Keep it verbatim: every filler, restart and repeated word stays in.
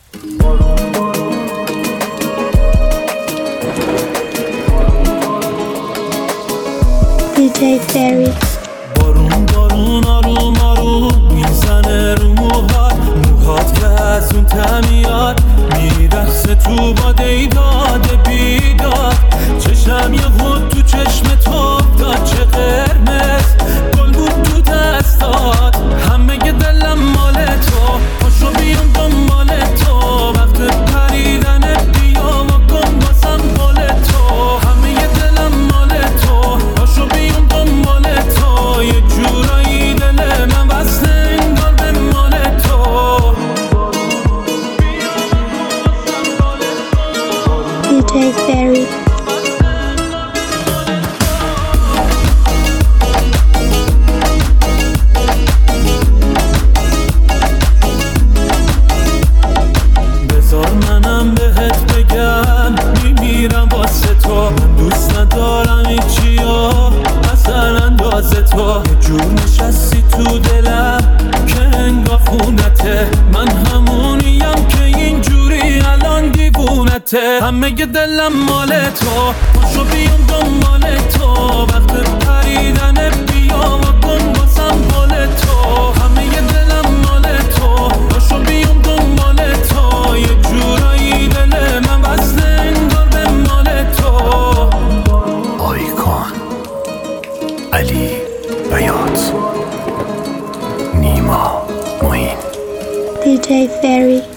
دی جی فری. بارون بارون آروم آروم میزنه رو موهات، موهات که از اون تمیاد میرخصه تو باده داده بیداد. چشم یه خود تو چشم تو افتاد، چه قرمز گل بود تو دستات. همه ی دلم مال تو، پاشو بیام دنبال تو، وقت پریدن بیا و کن باسم بال تو. همه ی دلم مال تو، پاشو بیام دنبال تو، یه جورایی دل من وصل انگار به مال تو. دی جی فری. بذار منم بهت بگم میمیرم واسه تو، من دوست ندارم هیچیا اصلا اندازه تو. یه جور نشستی تو دلم که انگار خونته، من همونیم که اینجوری الان دیوونته. همه ی دلم مال تو، پاشو بیام دنبال تو، وقت پریدن بیا و کن باسم بال تو. همه ی دلم مال تو، پاشو بیام دنبال تو، یه جورایی دل من وصل انگار به مال تو. آیکان، علی بیات، نیما معین. دی جی فری.